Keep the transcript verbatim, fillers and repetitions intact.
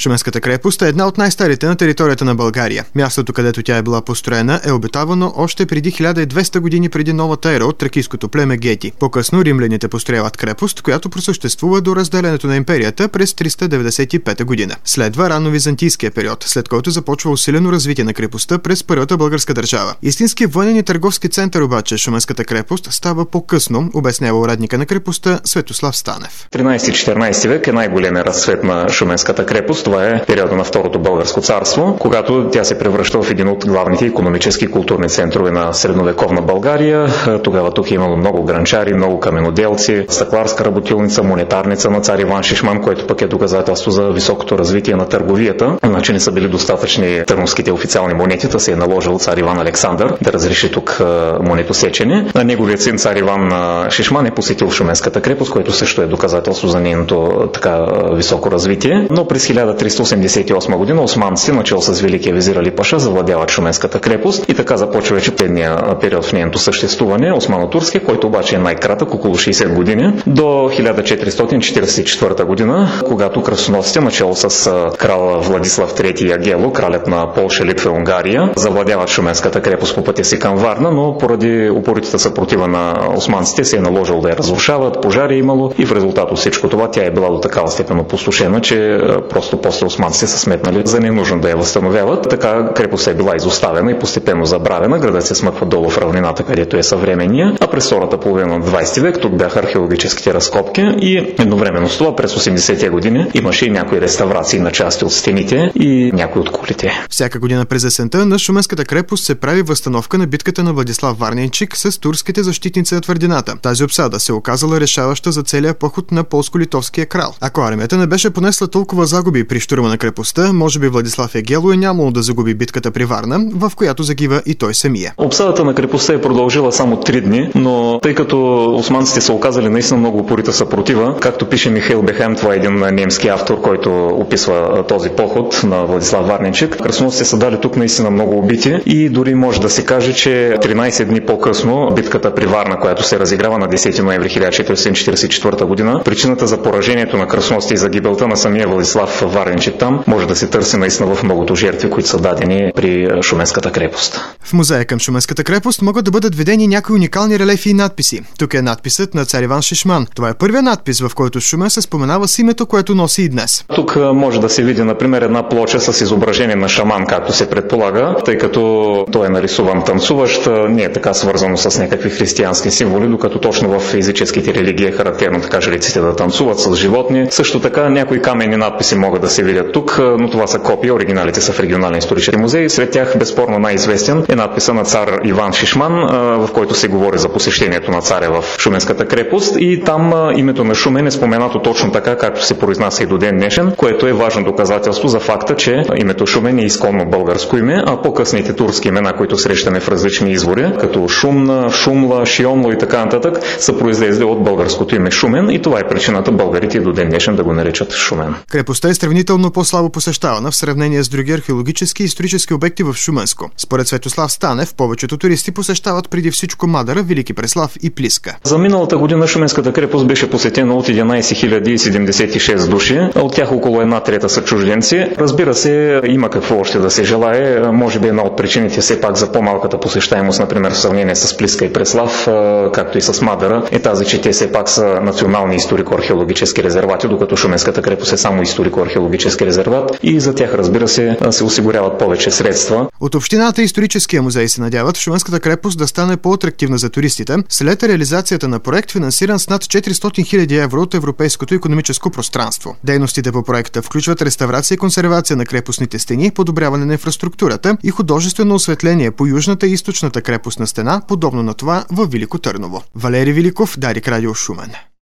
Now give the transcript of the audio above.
Шуменската крепост е една от най-старите на територията на България. Мястото, където тя е била построена, е обитавано още преди хиляда и двеста години преди новата ера от тракийското племе гети. По-късно римляните построяват крепост, която просъществува до разделянето на империята през триста деветдесет и пета година. Следва рано-византийския период, след който започва усилено развитие на крепостта през първата българска държава. Истински военен и търговски център обаче Шуменската крепост става по-късно, обяснява уредника на крепостта Светослав Станев. тринадесети-четиринадесети век е най-големият разцвет на Шуменската крепост. Това е периода на Второто българско царство, когато тя се превръща в един от главните икономически и културни центрове на средновековна България. Тогава тук е имало много гранчари, много каменоделци, стъкларска работилница, монетарница на цар Иван Шишман, което пък е доказателство за високото развитие на търговията. Значи не са били достатъчни търновските официални монети, да се е наложил цар Иван Александър да разреши тук монетосечене. Неговият син цар Иван Шишман е посетил Шуменската крепост, което също е доказателство за нейното така високо развитие. Но през хиляда триста осемдесет и осма година османци, начал с великия визир Али Паша, завладяват Шуменската крепост и така започва вече следния период в нейното съществуване, османо-турския, който обаче е най-кратък, около шейсет години, до хиляда четиристотин четиридесет и четвърта година, когато кръстоносците, начало с крал Владислав трети Ягело, кралят на Полша, Литва и Унгария, завладяват Шуменската крепост по пътя си към Варна, но поради упоритата съпротива на османците се е наложил да я разрушават, пожари е имало и в резултат от всичко това тя е била до такава степен опустошена, че просто после османците са сметнали за ненужно да я възстановяват. Така крепостта е била изоставена и постепенно забравена, градът се смъква долу в равнината, където е съвременния, а през втората половина на двадесети век тук бяха археологическите разкопки и едновременно с това през осемдесетте години имаше и някои реставрации на части от стените и някои от кулите. Всяка година през есента на Шуменската крепост се прави възстановка на битката на Владислав Варненчик с турските защитници на твърдината. Тази обсада се оказала решаваща за целия поход на полско-литовския крал. Ако армията не беше понесла толкова загуби при штурма на крепостта, може би Владислав Ягело е нямало да загуби битката при Варна, в която загива и той самия. Обсадата на крепостта е продължила само три дни, но тъй като османците са оказали наистина много упорита съпротива, както пише Михаил Бехайм, това е един немски автор, който описва този поход на Владислав Варненчик, кръстоносците са дали тук наистина много убити и дори може да се каже, че тринадесет дни по-късно битката при Варна, която се разиграва на десети ноември хиляда четиристотин четиридесет и четвърта година, причината за поражението на кръстоносците и за гибелта на самия Владислав Варненчик там може да се търси наистина в многото жертви, които са дадени при Шуменската крепост. В музея към Шуменската крепост могат да бъдат видени някои уникални релефи и надписи. Тук е надписът на цар Иван Шишман. Това е първият надпис, в който Шумен се споменава с името, което носи и днес. Тук може да се види, например, една плоча с изображение на шаман, както се предполага, тъй като той е нарисуван танцуващ, не е така свързано с някакви християнски символи, докато точно в езическите религии е характерно така жреците да танцуват с животни. Също така някои каменни надписи могат да се видят тук, но това са копия, оригиналите са в регионален исторически музей. Сред тях безспорно най-известен е надписа на цар Иван Шишман, в който се говори за посещението на царя в Шуменската крепост и там името на Шумен е споменато точно така, както се произнася и до ден днешен, което е важно доказателство за факта, че името Шумен е изконно българско име, а по-късните турски имена, които срещаме в различни извори, като Шумна, Шумла, Шионло и така нататък, са произлезли от българското име Шумен и това е причината българите до ден днешен да го наричат Шумен. Крепостта е сравнително по-слабо посещавана в сравнение с други археологически и исторически обекти в Шуменско. Според Светослав Станев, повечето туристи посещават преди всичко Мадара, Велики Преслав и Плиска. За миналата година Шуменската крепост беше посетена от единадесет хиляди седемдесет и шест души, а от тях около една трета са чужденци. Разбира се, има какво още да се желае. Може би една от причините все пак за по-малката посещаемост, например в сравнение с Плиска и Преслав, както и с Мадара, е тази, че те все пак са национални историко-археологически резервати, докато Шуменската крепост е само историко-археологически резерват и за тях, разбира се, се осигуряват повече средства. От общината и историческия музей се надяват Шуменската крепост да стане по-атрактивна за туристите след реализацията на проект, финансиран с над четиристотин хиляди евро от Европейското икономическо пространство. Дейностите по проекта включват реставрация и консервация на крепостните стени, подобряване на инфраструктурата и художествено осветление по южната и източната крепостна стена, подобно на това във Велико Търново. Валери Великов, Дарик Радио, Шумен.